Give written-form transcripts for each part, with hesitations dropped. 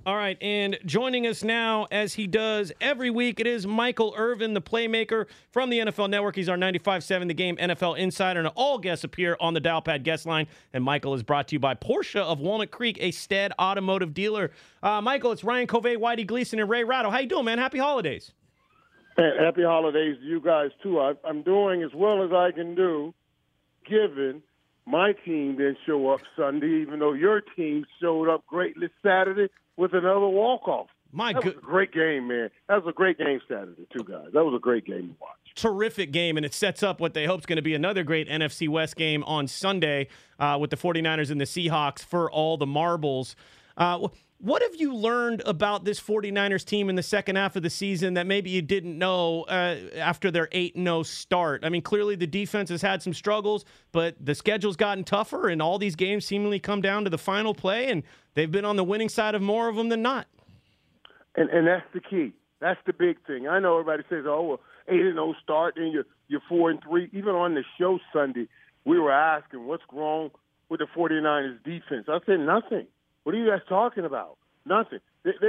All right, and joining us now, as he does every week, it is Michael Irvin, the playmaker from the NFL Network. He's our 95.7 The Game NFL insider, and all guests appear on the Dial Pad guest line. And Michael is brought to you by Porsche of Walnut Creek, a Stead automotive dealer. Michael, it's Ryan Covey, Whitey Gleason, and Ray Ratto. How you doing, man? Happy holidays. Hey, happy holidays to you guys, too. I'm doing as well as I can do, given my team didn't show up Sunday, even though your team showed up greatly Saturday with another walk-off. That was a great game, man. That was a great game Saturday, too, guys. That was a great game to watch. Terrific game, and it sets up what they hope is going to be another great NFC West game on Sunday with the 49ers and the Seahawks for all the marbles. What have you learned about this 49ers team in the second half of the season that maybe you didn't know after their 8-0 start? I mean, clearly the defense has had some struggles, but the schedule's gotten tougher, and all these games seemingly come down to the final play, and they've been on the winning side of more of them than not. And that's the key. That's the big thing. I know everybody says, oh, well, 8-0 start, and you're 4-3. Even on the show Sunday, we were asking, what's wrong with the 49ers defense? I said, nothing. What are you guys talking about? Nothing.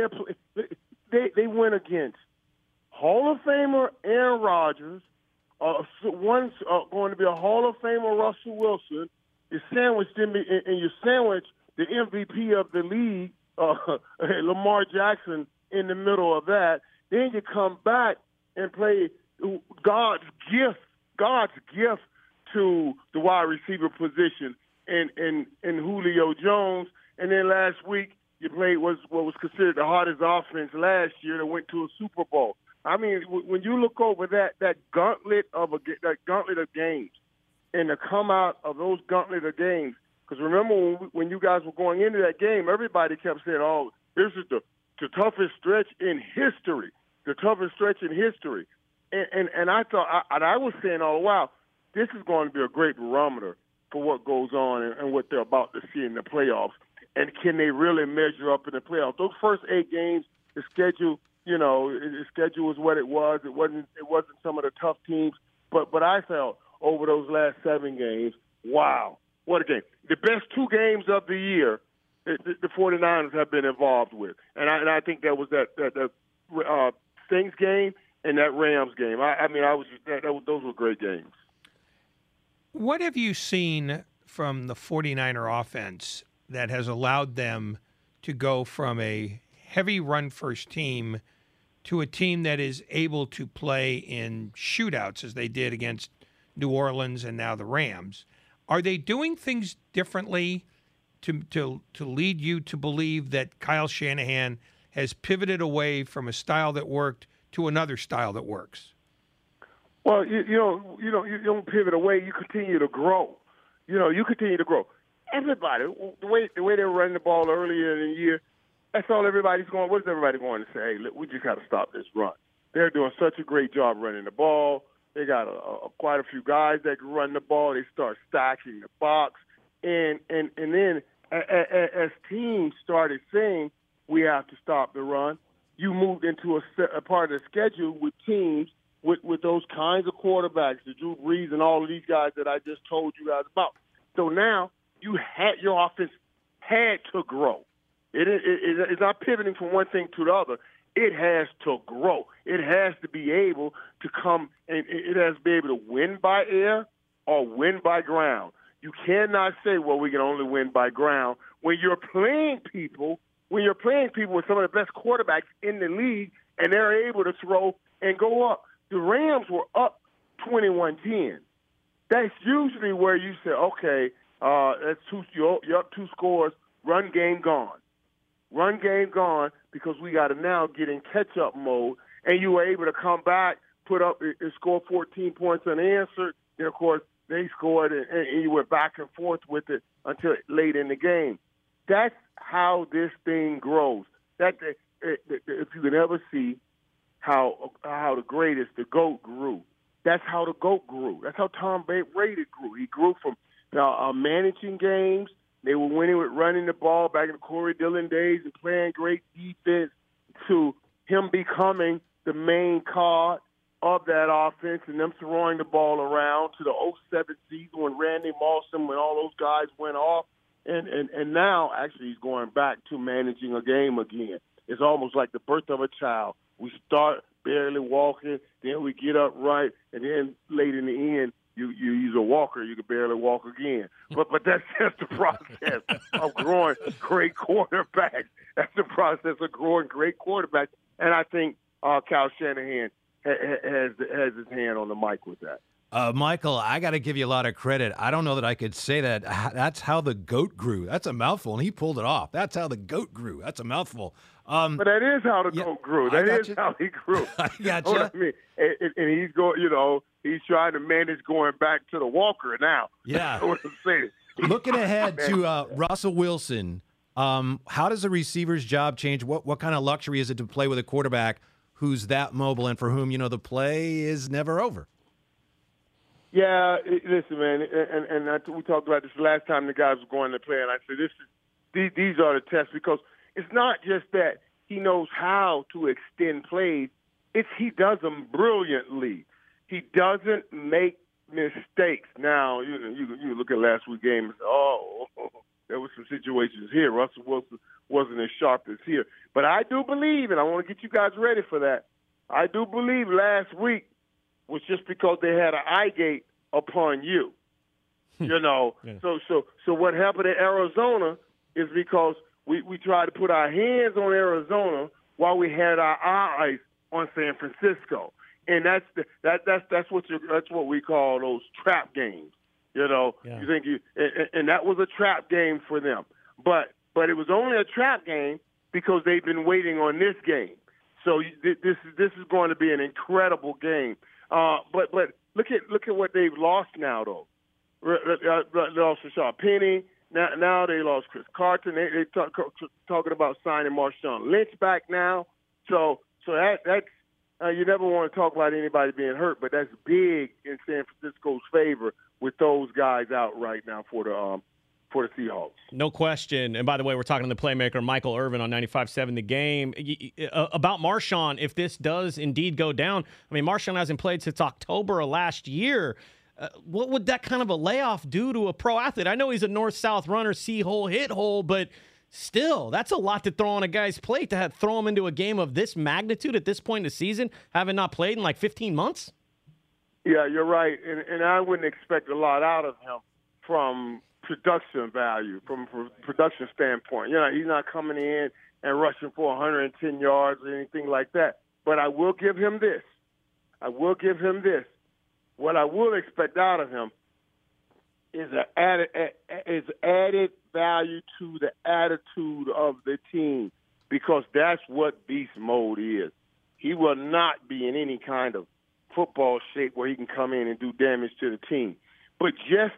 They went against Hall of Famer Aaron Rodgers, one's going to be a Hall of Famer Russell Wilson. You sandwiched him, and you sandwich the MVP of the league, Lamar Jackson, in the middle of that. Then you come back and play God's gift to the wide receiver position in Julio Jones. And then last week, you played what was considered the hardest offense last year that went to a Super Bowl. I mean, when you look over that gauntlet of games, and to come out of those gauntlet of games, because remember when you guys were going into that game, everybody kept saying, "Oh, this is the toughest stretch in history, the toughest stretch in history," and I thought, I was saying all the while, this is going to be a great barometer for what goes on and what they're about to see in the playoffs. And can they really measure up in the playoffs? Those first 8 games, the schedule was what it was. It wasn't some of the tough teams. But I felt over those last 7 games, wow, what a game. The best 2 games of the year the 49ers have been involved with. And I think that was that Saints game and that Rams game. Those were great games. What have you seen from the 49er offense that has allowed them to go from a heavy run-first team to a team that is able to play in shootouts as they did against New Orleans and now the Rams? Are they doing things differently to lead you to believe that Kyle Shanahan has pivoted away from a style that worked to another style that works? Well, you don't pivot away. You continue to grow. You continue to grow. Everybody, the way they were running the ball earlier in the year, that's all everybody's going. What is everybody going to say? Hey, look, we just got to stop this run. They're doing such a great job running the ball. They got quite a few guys that can run the ball. They start stacking the box, and then as teams started saying we have to stop the run, you moved into a part of the schedule with teams with those kinds of quarterbacks, the Drew Brees and all of these guys that I just told you guys about. So now your offense had to grow. It's not pivoting from one thing to the other. It has to grow. It has to be able to come, and it has to be able to win by air or win by ground. You cannot say, well, we can only win by ground when you're playing people with some of the best quarterbacks in the league, and they're able to throw and go up. The Rams were up 21-10. That's usually where you say, okay, you're up 2 scores, run game gone. Run game gone because we got to now get in catch-up mode, and you were able to come back, put up and score 14 points unanswered. Then, of course, they scored, and you went back and forth with it until late in the game. That's how this thing grows. If you can ever see how the greatest, the GOAT, grew, that's how the GOAT grew. That's how Tom Brady grew. He grew from managing games. They were winning with running the ball back in the Corey Dillon days and playing great defense to him becoming the main card of that offense and them throwing the ball around to the 07 season when Randy Moss and when all those guys went off and and now actually he's going back to managing a game again. It's almost like the birth of a child. We start barely walking, then we get up right, and then late in the end, you use a walker, you can barely walk again. But that's just the process of growing great quarterbacks. That's the process of growing great quarterbacks. And I think Kyle Shanahan has his hand on the mic with that. Michael, I got to give you a lot of credit. I don't know that I could say that. That's how the goat grew. That's a mouthful, and he pulled it off. That's how the goat grew. That's a mouthful. But that is how the goat grew. That is how he grew. I got you. You. Know what I mean? And he's going. He's trying to manage going back to the walker now. Yeah. That's what I'm saying. Looking ahead to Russell Wilson, how does a receiver's job change? What kind of luxury is it to play with a quarterback who's that mobile and for whom the play is never over? Yeah, listen, man, and we talked about this last time the guys were going to play, and I said these are the tests because it's not just that he knows how to extend plays; it's he does them brilliantly. He doesn't make mistakes. Now, you look at last week's game and say, there were some situations here. Russell Wilson wasn't as sharp as here, but I do believe, and I want to get you guys ready for that. I do believe last week was just because they had an eye gate upon you, Yeah. So what happened in Arizona is because we tried to put our hands on Arizona while we had our eyes on San Francisco, and that's what we call those trap games. Yeah. You think and that was a trap game for them, but it was only a trap game because they've been waiting on this game. So this is going to be an incredible game. But look at what they've lost now, though. They lost Rashad Penny. Now they lost Chris Carton. They talking about signing Marshawn Lynch back now. So that's you never want to talk about anybody being hurt, but that's big in San Francisco's favor with those guys out right now for the Seahawks. No question. And by the way, we're talking to the playmaker, Michael Irvin, on 95.7 The Game. About Marshawn, if this does indeed go down, I mean, Marshawn hasn't played since October of last year. What would that kind of a layoff do to a pro athlete? I know he's a north-south runner, see-hole, hit-hole, but still, that's a lot to throw on a guy's plate to throw him into a game of this magnitude at this point in the season, having not played in like 15 months? Yeah, you're right. And I wouldn't expect a lot out of him from production value, from a production standpoint. He's not coming in and rushing for 110 yards or anything like that. But I will give him this. What I will expect out of him is added value to the attitude of the team, because that's what beast mode is. He will not be in any kind of football shape where he can come in and do damage to the team. But just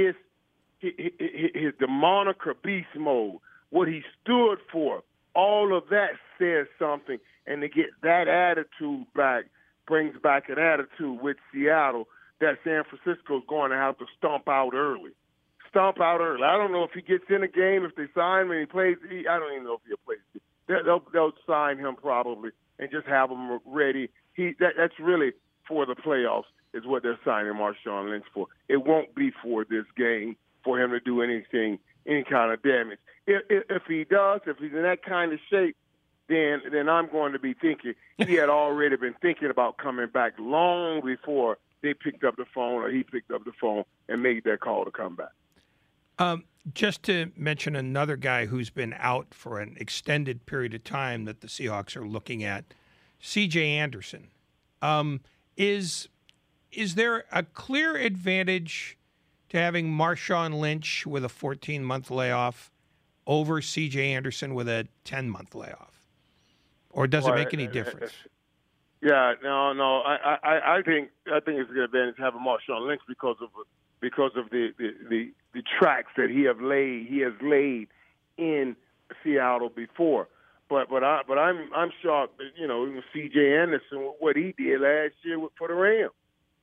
the moniker beast mode, what he stood for, all of that says something. And to get that attitude back brings back an attitude with Seattle that San Francisco's going to have to stomp out early. I don't know if he gets in a game, if they sign him and he plays. I don't even know if he'll play. They'll sign him probably and just have him ready. That's really for the playoffs is what they're signing Marshawn Lynch for. It won't be for this game for him to do any kind of damage. If he does, if he's in that kind of shape, then I'm going to be thinking he had already been thinking about coming back long before they picked up the phone or he picked up the phone and made that call to come back. Just to mention another guy who's been out for an extended period of time that the Seahawks are looking at, C.J. Anderson. Is there a clear advantage to having Marshawn Lynch with a 14-month layoff over C.J. Anderson with a 10-month layoff? Or does it make any difference? Yeah, no. I think it's a good advantage having Marshawn Lynch because of the tracks that he has laid in Seattle before. But I'm shocked that C.J. Anderson, what he did last year for the Rams.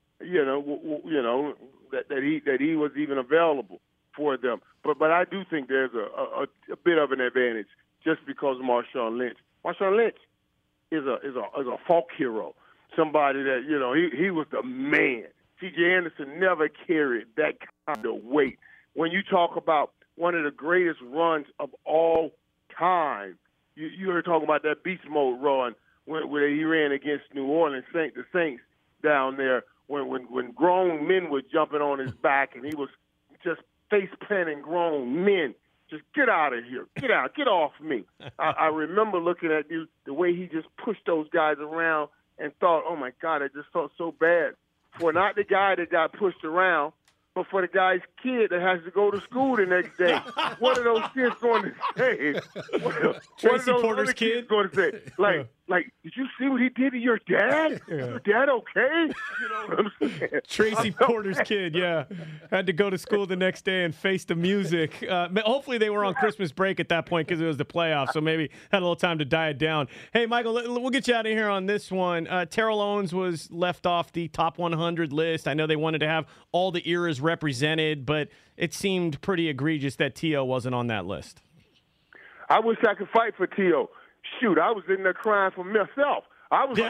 That he was even available for them. But I do think there's a bit of an advantage just because of Marshawn Lynch. Marshawn Lynch is a folk hero, somebody that he was the man. C.J. Anderson never carried that kind of weight. When you talk about one of the greatest runs of all time. You were talking about that beast mode run where he ran against New Orleans Saints, the Saints down there, when grown men were jumping on his back and he was just face planting grown men. Just get out of here. Get out. Get off me. I remember looking at the way he just pushed those guys around and thought, oh, my God, I just felt so bad for not the guy that got pushed around, but for the guy's kid that has to go to school the next day. What are those kids going to say? Tracy Porter's kid going to say? Like, did you see what he did to your dad? Yeah. Your dad okay? You know what I'm saying? Tracy Porter's kid, yeah. Had to go to school the next day and face the music. Hopefully they were on Christmas break at that point because it was the playoffs, so maybe had a little time to diet down. Hey, Michael, we'll get you out of here on this one. Terrell Owens was left off the top 100 list. I know they wanted to have all the eras represented, but it seemed pretty egregious that T.O. wasn't on that list. I wish I could fight for T.O. Shoot, I was in there crying for myself. I was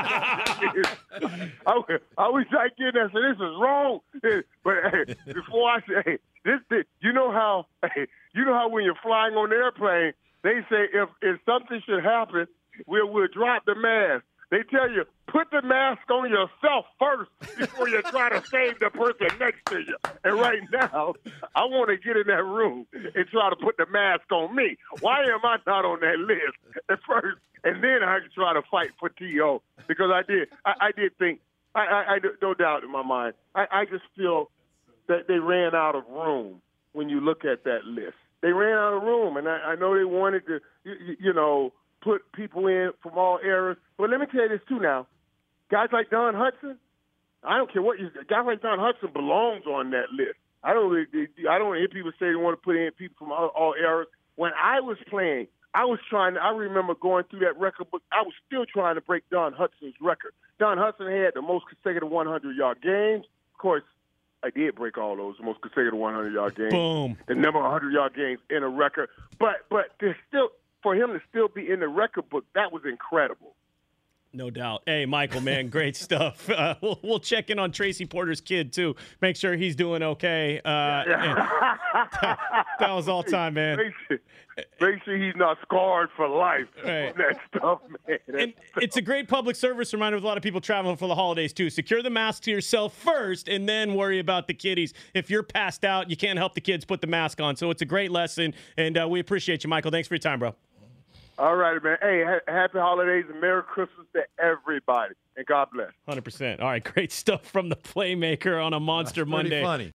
like getting there, so this is wrong. But hey, before I say this, you know how when you're flying on the airplane, they say if something should happen, we'll drop the mask. They tell you, put the mask on yourself first before you try to save the person next to you. And right now, I want to get in that room and try to put the mask on me. Why am I not on that list at first? And then I can try to fight for T.O. because I did think, no doubt in my mind, I just feel that they ran out of room when you look at that list. They ran out of room, and I know they wanted to, put people in from all eras. But let me tell you this, too, now. Guys like Don Hudson, I don't care what guys like Don Hudson belongs on that list. I don't hear people say they want to put in people from all eras. When I was playing, I remember going through that record book. I was still trying to break Don Hudson's record. Don Hudson had the most consecutive 100-yard games. Of course, I did break all those, the most consecutive 100-yard games. Boom. The number of 100-yard games in a record. But there's still, for him to still be in the record book, that was incredible. No doubt. Hey, Michael, man, great stuff. We'll check in on Tracy Porter's kid, too. Make sure he's doing okay. That was all time, man. Make sure he's not scarred for life Right. on that stuff, man. And it's a great public service reminder with a lot of people traveling for the holidays, too. Secure the mask to yourself first and then worry about the kiddies. If you're passed out, you can't help the kids put the mask on. So it's a great lesson, and we appreciate you, Michael. Thanks for your time, bro. All right, man. Hey, happy holidays and Merry Christmas to everybody. And God bless. 100%. All right, great stuff from the Playmaker on a Monster That's pretty Monday. funny.